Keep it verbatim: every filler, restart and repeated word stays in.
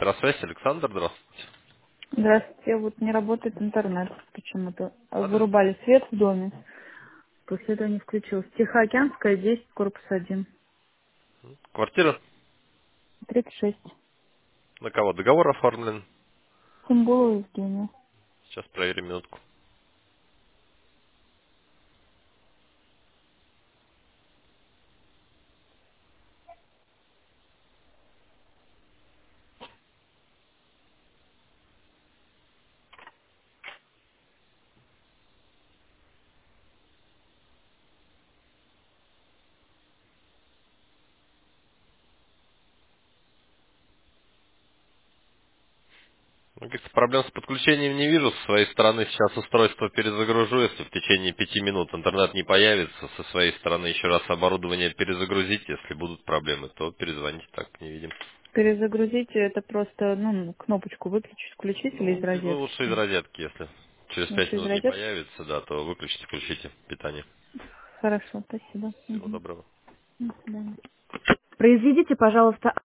Электросвязь, Александр, здравствуйте. Здравствуйте. Вот не работает интернет почему-то. А Адрес? Вырубали свет в доме. После этого не включился. Тихоокеанская, десять, корпус один. Квартира? тридцать шесть. На кого договор оформлен? Симболова Евгения. Сейчас проверим минутку. Ну, каких-то проблем с подключением не вижу. С своей стороны сейчас устройство перезагружу. Если в течение пяти минут интернет не появится, со своей стороны еще раз оборудование перезагрузить. Если будут проблемы, то перезвоните, так не видим. Перезагрузите это просто, ну, кнопочку выключить, включить или из Ну, и лучше из розетки. розетки, если через пять Лучше из минут не розетки? появится, да, то выключите, включите питание. Хорошо, спасибо. Всего Мгм. доброго. До свидания. Произведите, пожалуйста,